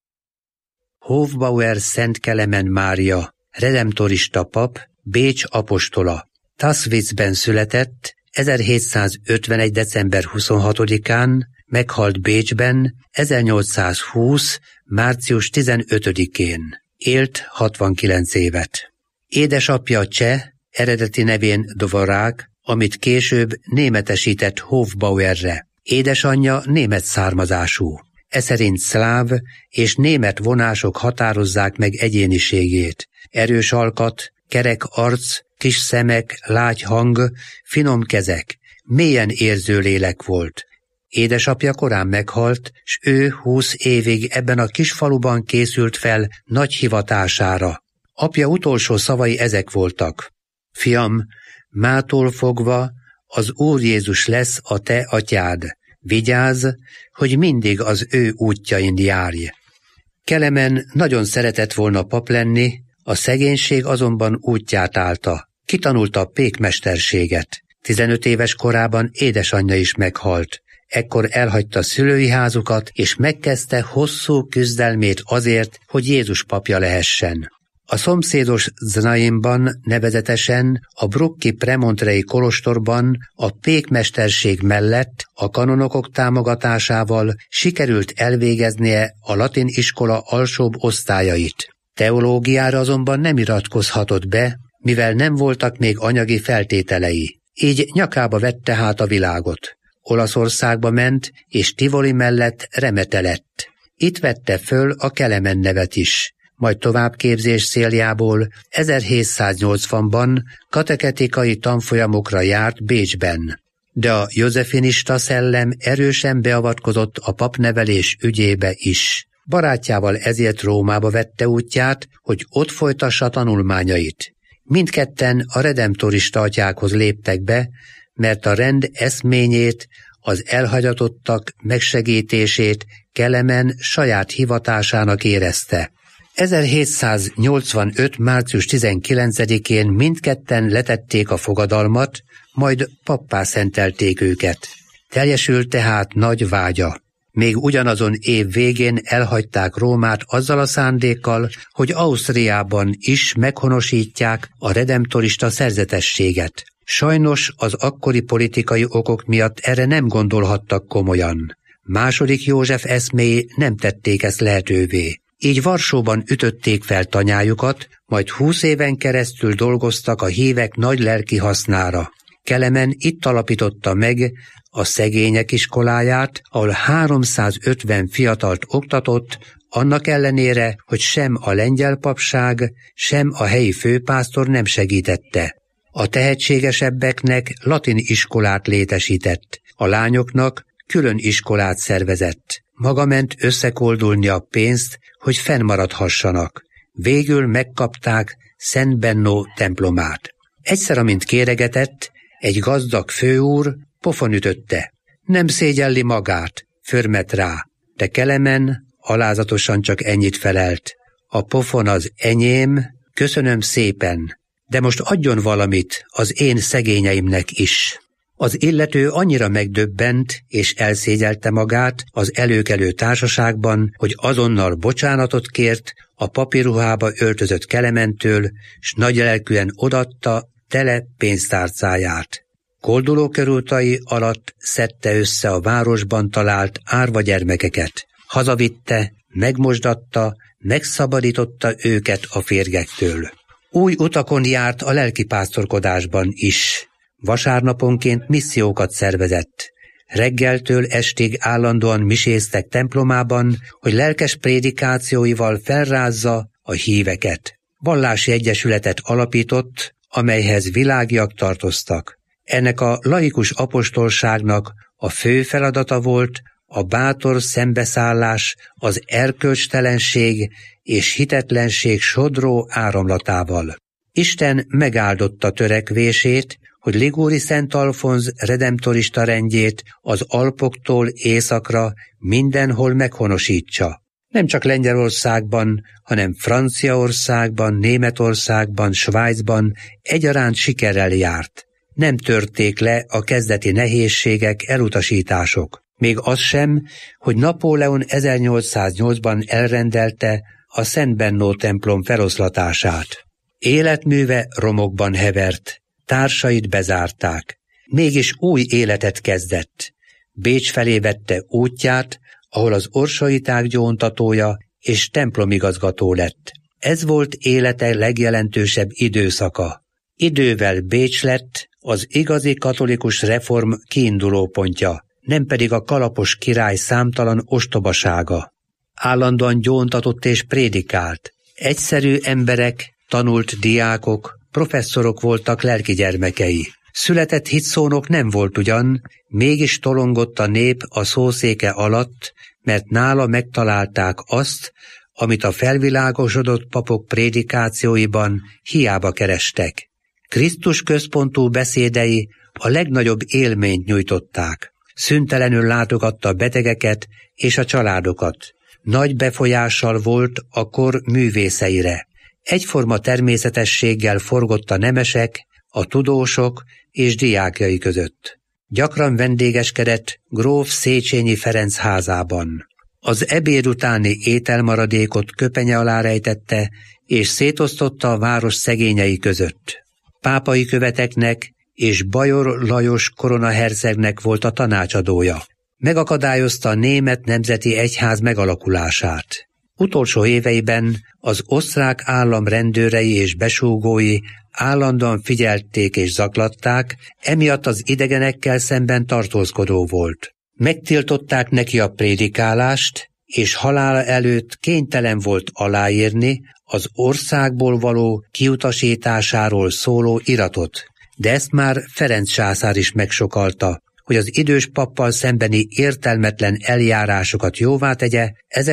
Hofbauer Szent Kelemen Mária, redemptorista pap, Bécs apostola. Tasswitzben született, 1751. december 26-án, meghalt Bécsben 1820. március 15-én. Élt 69 évet. Édesapja cseh, eredeti nevén Dvorák, amit később németesített Hofbauerre. Édesanyja német származású. Eszerint szláv és német vonások határozzák meg egyéniségét. Erős alkat, kerek arc, kis szemek, lágy hang, finom kezek, mélyen érző lélek volt. Édesapja korán meghalt, s ő 20 évig ebben a kis faluban készült fel nagy hivatására. Apja utolsó szavai ezek voltak. Fiam, mától fogva az Úr Jézus lesz a te atyád. Vigyázz, hogy mindig az ő útjain járj. Kelemen nagyon szeretett volna pap lenni, a szegénység azonban útját állta. Kitanulta a pékmesterséget. 15 éves korában édesanyja is meghalt. Ekkor elhagyta szülői házukat, és megkezdte hosszú küzdelmét azért, hogy Jézus papja lehessen. A szomszédos Znaimban, nevezetesen a Brucki Premontrei kolostorban a pékmesterség mellett a kanonokok támogatásával sikerült elvégeznie a latin iskola alsóbb osztályait. Teológiára azonban nem iratkozhatott be, mivel nem voltak még anyagi feltételei. Így nyakába vette hát a világot. Olaszországba ment, és Tivoli mellett remete lett. Itt vette föl a Kelemen nevet is. Majd továbbképzés céljából 1780-ban katechetikai tanfolyamokra járt Bécsben. De a józefinista szellem erősen beavatkozott a papnevelés ügyébe is. Barátjával ezért Rómába vette útját, hogy ott folytassa tanulmányait. Mindketten a redemptorista atyákhoz léptek be, mert a rend eszményét, az elhagyatottak megsegítését Kelemen saját hivatásának érezte. 1785. március 19-én mindketten letették a fogadalmat, majd pappá szentelték őket. Teljesült tehát nagy vágya. Még ugyanazon év végén elhagyták Rómát azzal a szándékkal, hogy Ausztriában is meghonosítják a redemptorista szerzetességet. Sajnos az akkori politikai okok miatt erre nem gondolhattak komolyan. II. József eszméi nem tették ezt lehetővé. Így Varsóban ütötték fel tanyájukat, majd 20 éven keresztül dolgoztak a hívek nagy lelki hasznára. Kelemen itt alapította meg a szegények iskoláját, ahol 350 fiatalt oktatott, annak ellenére, hogy sem a lengyel papság, sem a helyi főpásztor nem segítette. A tehetségesebbeknek latin iskolát létesített, a lányoknak külön iskolát szervezett. Maga ment összekoldulni a pénzt, hogy fennmaradhassanak. Végül megkapták Szent Bennó templomát. Egyszer, amint kéregetett, egy gazdag főúr pofon ütötte. Nem szégyelli magát, förmet rá, de Kelemen alázatosan csak ennyit felelt. A pofon az enyém, köszönöm szépen, de most adjon valamit az én szegényeimnek is. Az illető annyira megdöbbent és elszégyelte magát az előkelő társaságban, hogy azonnal bocsánatot kért a papírruhába öltözött Kelementől, s nagylelkűen odatta tele pénztárcáját. Kolduló körútai alatt szedte össze a városban talált árva gyermekeket. Hazavitte, megmosdatta, megszabadította őket a férgektől. Új utakon járt a lelkipásztorkodásban is. Vasárnaponként missziókat szervezett. Reggeltől estig állandóan miséztek templomában, hogy lelkes prédikációival felrázza a híveket. Vallási egyesületet alapított, amelyhez világiak tartoztak. Ennek a laikus apostolságnak a fő feladata volt a bátor szembeszállás az erkölcstelenség és hitetlenség sodró áramlatával. Isten megáldotta törekvését, hogy Liguri Szent Alfonz redemptorista rendjét az Alpoktól északra mindenhol meghonosítsa. Nem csak Lengyelországban, hanem Franciaországban, Németországban, Svájcban egyaránt sikerrel járt. Nem törték le a kezdeti nehézségek, elutasítások. Még az sem, hogy Napóleon 1808-ban elrendelte a Szent Bennó templom feloszlatását. Életműve romokban hevert, társait bezárták. Mégis új életet kezdett. Bécs felé vette útját, ahol az orsaiták gyóntatója és templomigazgató lett. Ez volt élete legjelentősebb időszaka. Idővel Bécs lett az igazi katolikus reform kiindulópontja, nem pedig a kalapos király számtalan ostobasága. Állandóan gyóntatott és prédikált. Egyszerű emberek, tanult diákok, professzorok voltak lelki gyermekei. Született hitszónok nem volt ugyan, mégis tolongott a nép a szószéke alatt, mert nála megtalálták azt, amit a felvilágosodott papok prédikációiban hiába kerestek. Krisztus központú beszédei a legnagyobb élményt nyújtották. Szüntelenül látogatta a betegeket és a családokat. Nagy befolyással volt a kor művészeire. Egyforma természetességgel forgott a nemesek, a tudósok és diákjai között. Gyakran vendégeskedett gróf Széchenyi Ferenc házában. Az ebéd utáni ételmaradékot köpenye alá rejtette, és szétosztotta a város szegényei között. Pápai követeknek és Bajor Lajos koronahercegnek volt a tanácsadója. Megakadályozta a német nemzeti egyház megalakulását. Utolsó éveiben az osztrák állam rendőrei és besúgói állandóan figyelték és zaklatták, emiatt az idegenekkel szemben tartózkodó volt. Megtiltották neki a prédikálást, és halála előtt kénytelen volt aláírni az országból való kiutasításáról szóló iratot. De ezt már Ferenc császár is megsokalta, hogy az idős pappal szembeni értelmetlen eljárásokat jóvá tegye,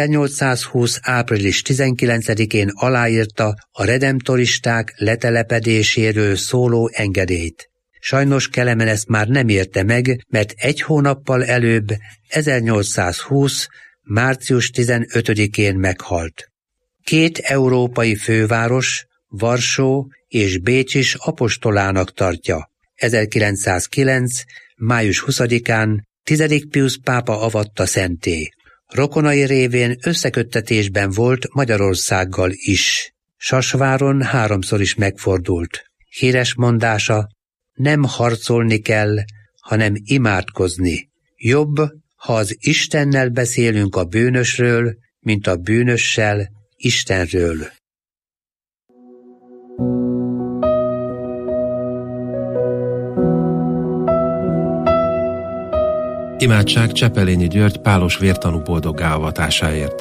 1820. április 19-én aláírta a redemptoristák letelepedéséről szóló engedélyt. Sajnos Kelemen ezt már nem érte meg, mert egy hónappal előbb, 1820. március 15-én meghalt. Két európai főváros, Varsó és Bécs is apostolának tartja. 1909. május 20-án 10. Piusz pápa avatta szentté. Rokonai révén összeköttetésben volt Magyarországgal is. Sasváron 3-szor is megfordult. Híres mondása: nem harcolni kell, hanem imádkozni. Jobb, ha az Istennel beszélünk a bűnösről, mint a bűnössel Istenről. Imádság Csepelényi György pálos vértanú boldoggá avatásáért.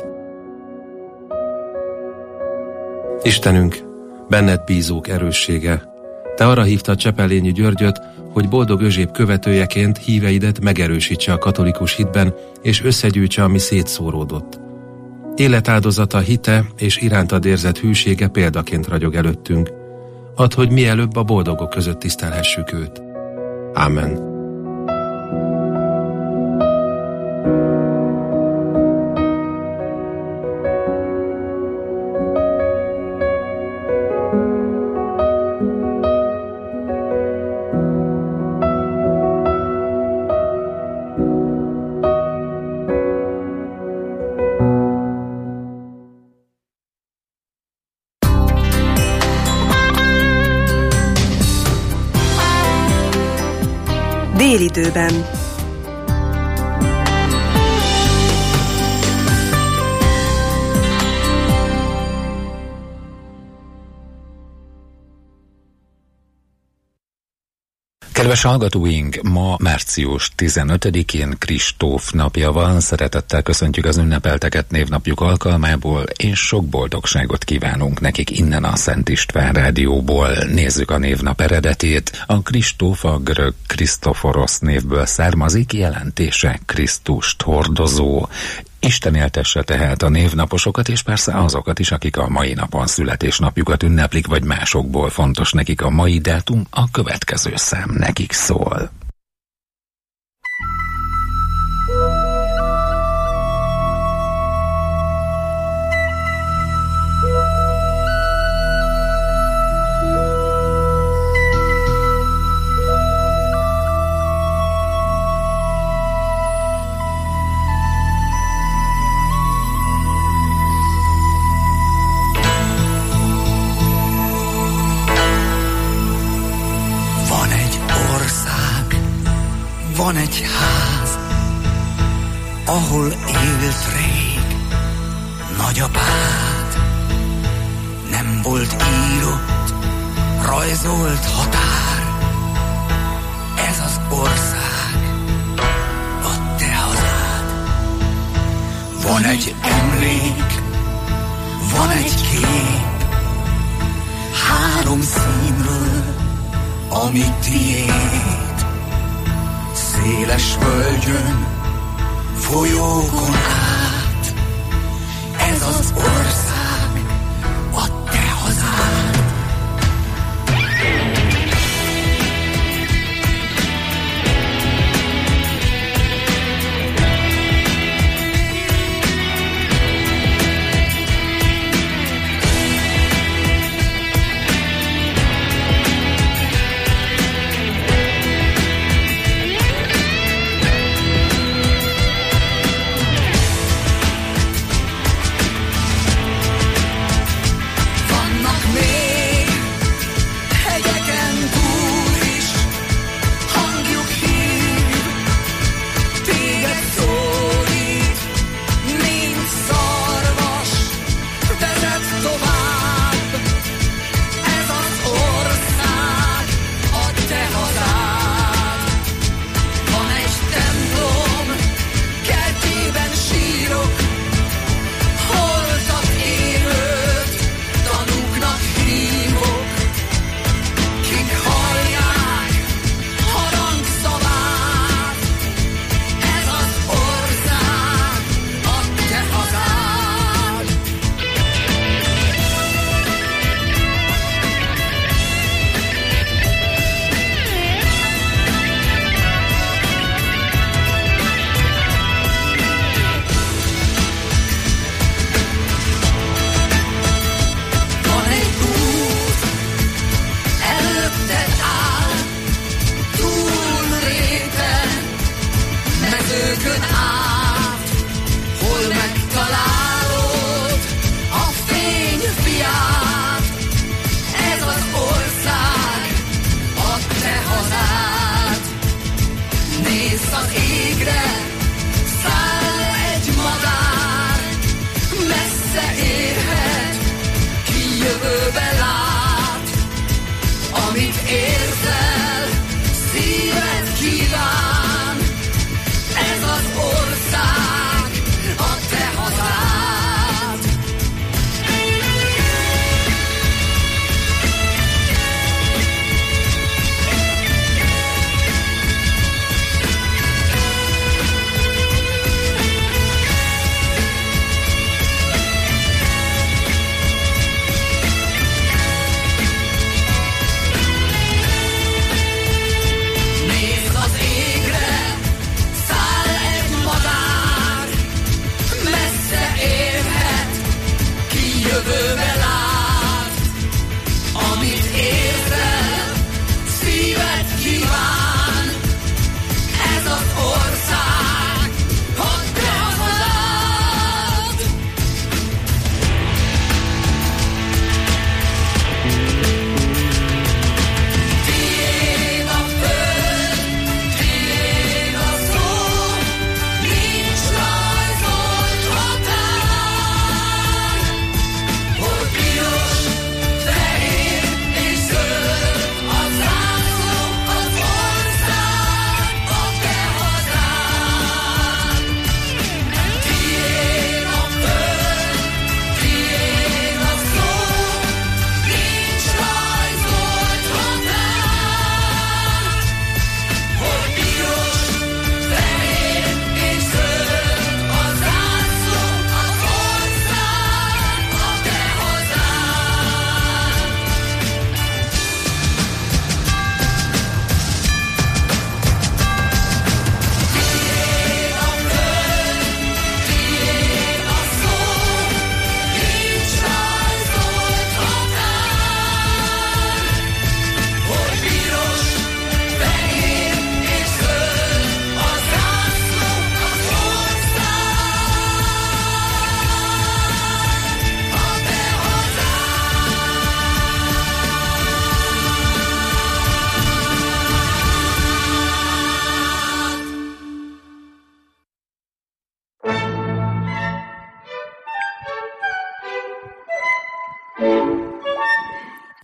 Istenünk, benned bízók erőssége, te arra hívtad Csepelényi Györgyöt, hogy Boldog Özséb követőjeként híveidet megerősítse a katolikus hitben, és összegyűjtse, ami szétszóródott. Életáldozata, hite és irántad érzett hűsége példaként ragyog előttünk. Add, hogy mielőbb a boldogok között tisztelhessük őt. Ámen. Délidőben. Kedves hallgatóink, ma március 15-én Kristóf napja van, szeretettel köszöntjük az ünnepelteket névnapjuk alkalmából, és sok boldogságot kívánunk nekik innen a Szent István Rádióból. Nézzük a névnap eredetét. A Kristóf a görög Krisztoforos névből származik, jelentése Krisztust hordozó. Isten éltesse tehát a névnaposokat, és persze azokat is, akik a mai napon születésnapjukat ünneplik, vagy másokból fontos nekik a mai dátum, a következő szám nekik szól. Van egy ház, ahol élt rég nagyapád. Nem volt írott, rajzolt határ. Ez az ország, a te hazád. Van egy emlék, van egy kép, 3 színről, ami tiéd. Széles völgyön, folyókon át, ez az ország, a te hazád.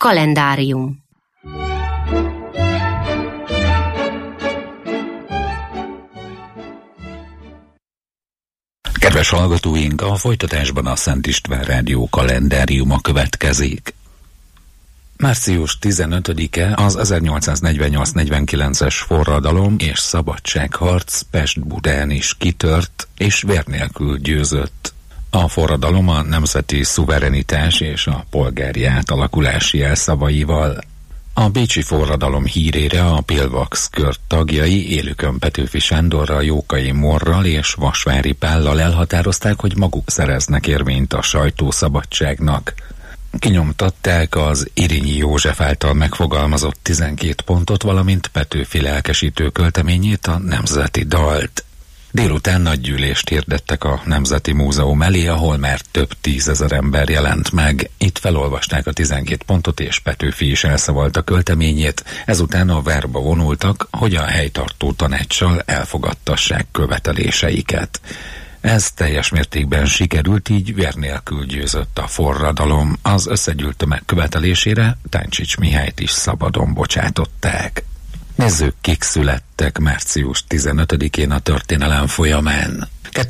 Kalendárium. Kedves hallgatóink, a folytatásban a Szent István Rádió kalendáriuma következik. Március 15-e az 1848-49-es forradalom és szabadságharc Pest-Budán is kitört és vér nélkül győzött. A forradalom a nemzeti szuverenitás és a polgári átalakulás jelszavaival. A bécsi forradalom hírére a Pillvax kör tagjai Élükön Petőfi Sándorral, Jókai Morral és Vasvári Pállal elhatározták, hogy maguk szereznek érvényt a sajtószabadságnak. Kinyomtatták az Irényi József által megfogalmazott 12 pontot, valamint Petőfi lelkesítő költeményét, a Nemzeti Dalt. Délután nagy gyűlést hirdettek a Nemzeti Múzeum elé, ahol már több 10 000 ember jelent meg. Itt felolvasták a 12 pontot, és Petőfi is elszavalta költeményét. Ezután a várba vonultak, hogy a helytartó tanácssal elfogadtassák követeléseiket. Ez teljes mértékben sikerült, így vér nélkül győzött a forradalom. Az összegyűlt tömeg követelésére Táncsics Mihályt is szabadon bocsátották. Nézzük, kik születtek március 15-én a történelem folyamán.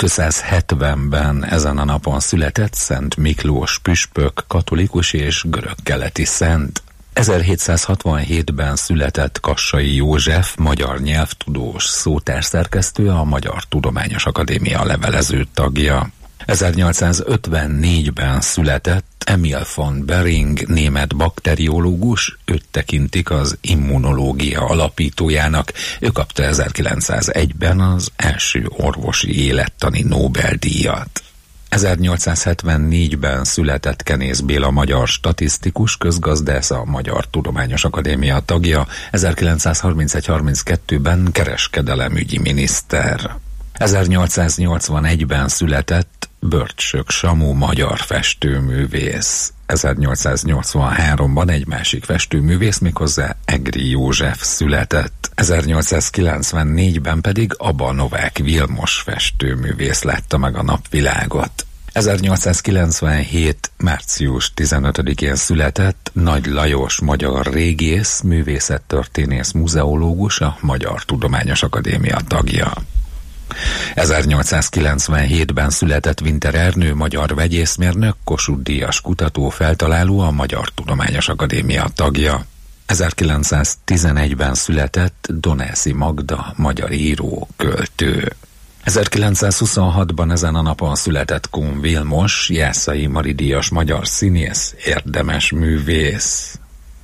270-ben ezen a napon született Szent Miklós püspök, katolikus és görög-keleti szent. 1767-ben született Kassai József, magyar nyelvtudós, szótárszerkesztő, a Magyar Tudományos Akadémia levelező tagja. 1854-ben született Emil von Behring, német bakteriológus, őt tekintik az immunológia alapítójának. Ő kapta 1901-ben az első orvosi élettani Nobel-díjat. 1874-ben született Kenész Béla, magyar statisztikus, közgazdász, a Magyar Tudományos Akadémia tagja, 1931-32-ben kereskedelemügyi miniszter. 1881-ben született Börcsök Samu, magyar festőművész. 1883-ban egy másik festőművész, méghozzá Egri József született. 1894-ben pedig Aba Novák Vilmos festőművész látta meg a napvilágot. 1897. március 15-én született Nagy Lajos, magyar régész, művészettörténész, muzeológus, a Magyar Tudományos Akadémia tagja. 1897-ben született Winter Ernő, magyar vegyészmérnök, Kossuth-díjas kutató, feltaláló, a Magyar Tudományos Akadémia tagja. 1911-ben született Donászi Magda, magyar író, költő. 1926-ban ezen a napon született Kun Vilmos, Jászai Mari díjas magyar színész, érdemes művész.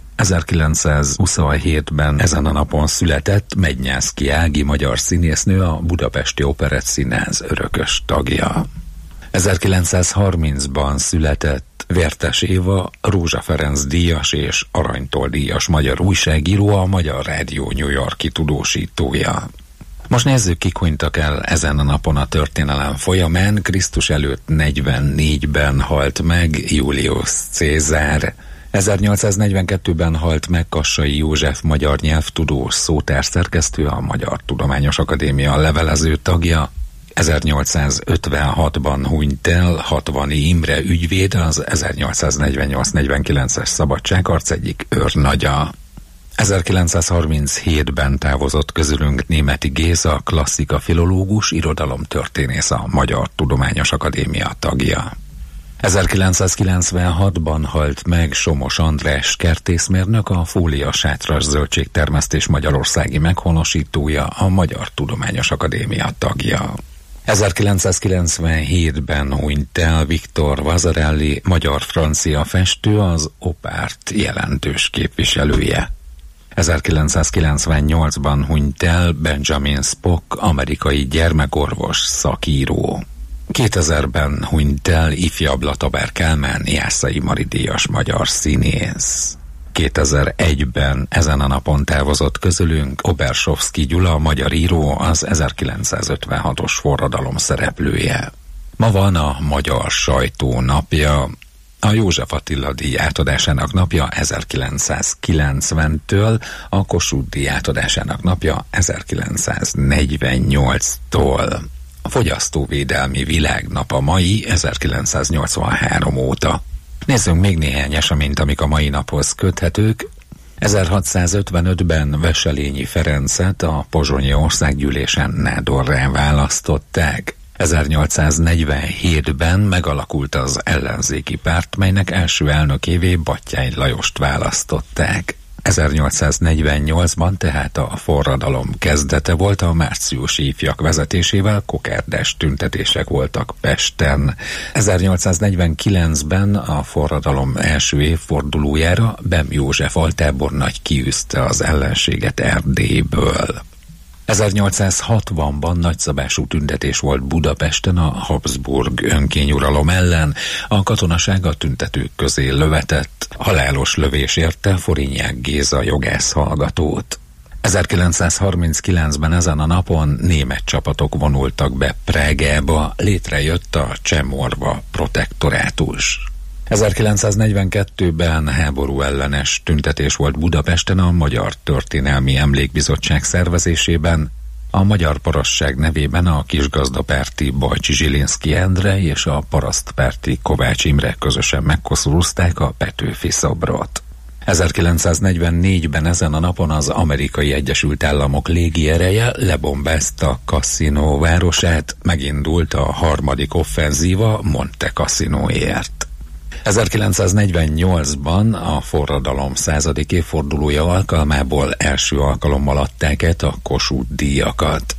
1927-ben ezen a napon született Mednyánszky Ági, magyar színésznő, a Budapesti Operettszínház örökös tagja. 1930-ban született Vértes Éva, Rózsa Ferenc díjas és Aranytól díjas magyar újságíró, a Magyar Rádió New York-i tudósítója. Most nézzük, kik hunytak el ezen a napon a történelem folyamán. Krisztus előtt 44-ben halt meg Julius Cézár. 1842-ben halt meg Kassai József, magyar nyelvtudós, szótárszerkesztő, a Magyar Tudományos Akadémia levelező tagja. 1856-ban hunyt el Hatvani Imre ügyvéd, az 1848-49-es szabadságharc egyik őrnagya. 1937-ben távozott közülünk Németi Géza, klasszika filológus, irodalomtörténész, a Magyar Tudományos Akadémia tagja. 1996-ban halt meg Somos András kertészmérnök, a Fólia Sátras zöldségtermesztés magyarországi meghonosítója, a Magyar Tudományos Akadémia tagja. 1997-ben hunyt el Viktor Vasarely, magyar-francia festő, az opárt jelentős képviselője. 1998-ban hunyt el Benjamin Spock, amerikai gyermekorvos, szakíró. 2000-ben hunyt el ifjabb Latabár Kálmán, Jászai Mari díjas magyar színész. 2001-ben ezen a napon távozott közülünk Obersovszky Gyula, magyar író, az 1956-os forradalom szereplője. Ma van a Magyar Sajtó napja. A József Attila díj átadásának napja 1990-től, a Kossuth díj átadásának napja 1948-tól. A Fogyasztóvédelmi Világnap a mai 1983 óta. Nézzünk még néhány eseményt, amik a mai naphoz köthetők. 1655-ben Veselényi Ferencet a pozsonyi országgyűlésen nádorrá választották. 1847-ben megalakult az ellenzéki párt, melynek első elnökévé Batthyány Lajost választották. 1848-ban tehát a forradalom kezdete volt, a márciusi ifjak vezetésével kokerdes tüntetések voltak Pesten. 1849-ben a forradalom első évfordulójára Bem József altábornagy kiűzte az ellenséget Erdélyből. 1860-ban nagyszabású tüntetés volt Budapesten a Habsburg önkényuralom ellen. A katonaság a tüntetők közé lövetett. Halálos lövés érte Forényák Géza jogász hallgatót. 1939-ben ezen a napon német csapatok vonultak be Prágába, létrejött a Cseh-Morva protektorátus. 1942-ben háború ellenes tüntetés volt Budapesten a Magyar Történelmi Emlékbizottság szervezésében. A magyar parasztság nevében a kisgazdapárti Bajcsi Zsilinszky Endre és a parasztpárti Kovács Imre közösen megkoszorúzták a Petőfi szobrot. 1944-ben ezen a napon az Amerikai Egyesült Államok légiereje lebombázta Cassino városát, megindult a harmadik offenzíva Monte Cassinoért. 1948-ban a forradalom 100. évfordulója alkalmából első alkalommal adták át a Kossuth-díjakat.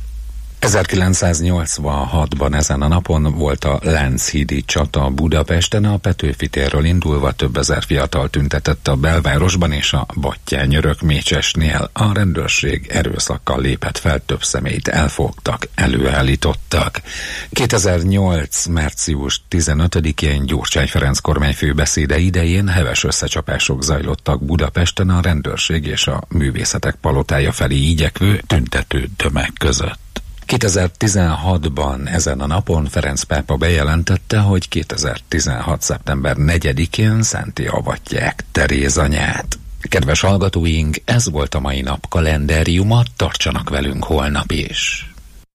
1986-ban ezen a napon volt a Lánchídi csata Budapesten, a Petőfi térről indulva több ezer fiatal tüntetett a belvárosban és a Battyány-Örökmécsesnél. A rendőrség erőszakkal lépett fel, több személyt elfogtak, előállítottak. 2008. március 15-én Gyurcsány Ferenc kormányfő beszéde idején heves összecsapások zajlottak Budapesten a rendőrség és a művészetek palotája felé igyekvő tüntető tömeg között. 2016-ban ezen a napon Ferenc pápa bejelentette, hogy 2016. szeptember 4-én szentté avatják Teréz anyát. Kedves hallgatóink, ez volt a mai nap kalendáriuma, tartsanak velünk holnap is.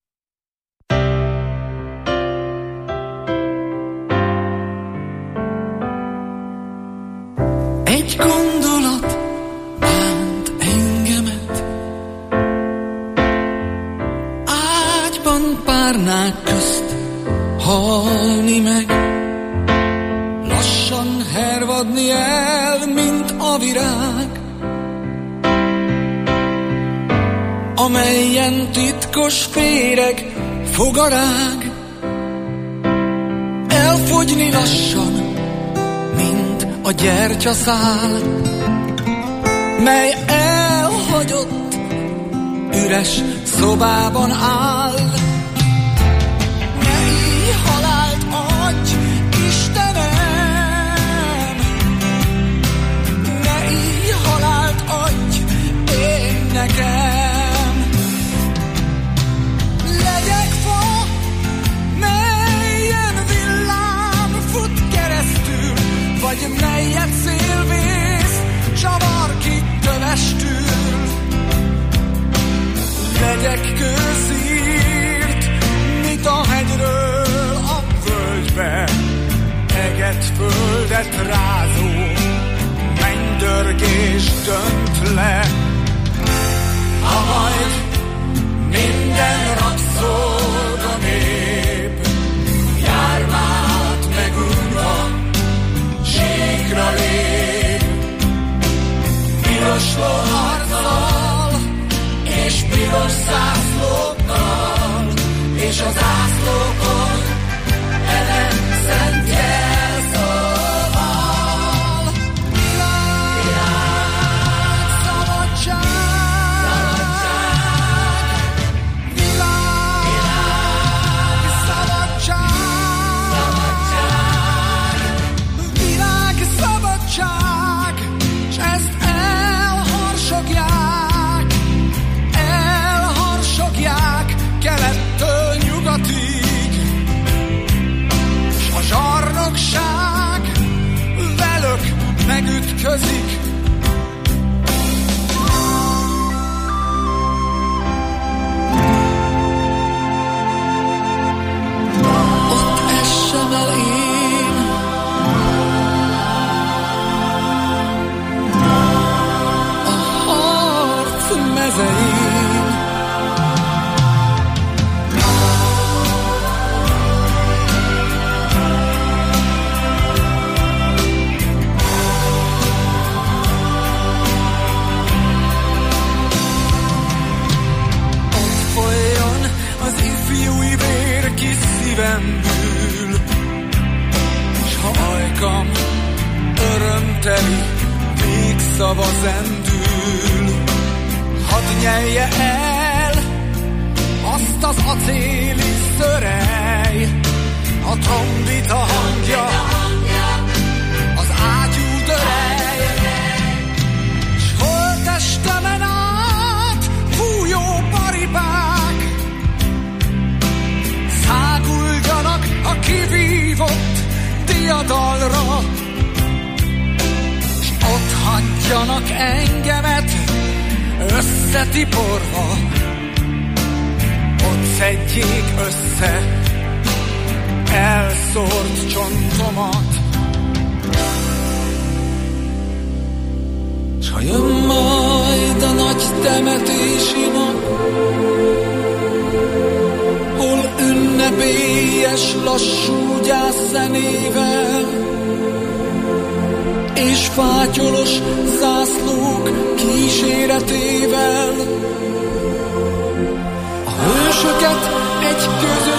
Egy gondolat bánt engemet, ágyban párnák közt halni meg, lassan hervadni el, mint a virág, amelyen titkos féreg fogarág, elfogyni lassan, mint a gyertyaszál, mely elhagyott üres szobában áll. Ne így halált adj, Istenem, ne így halált adj én nekem. Legyek fa, melyen villám fut keresztül, vagy melyet szélvész csavar ki kövestül. Legyek kőszírt, mint a hegyről a völgybe, eget földet rázó mennydörgés dönt le. Ha majd minden rabszolga nép jármát megunva síkra lép, piros loharccal és piros zászlókkal, és a zászlókon elem szent jelszóval. Világ szava szava zendül. Hadd nyelje el azt az acéli szörej, a trombita hangja, az ágyú dörej, s holttestemen át fújó baribák, száguldjanak a kivívott diadalra, s ott hagyjanak engemet összetiporva, ott szedjék össze elszórt csontomat. S ha jön majd a nagy temetési nap, hol ünnepélyes lassú gyászzenével, és fátyolos zászlók kíséretével, a hősöket egy közös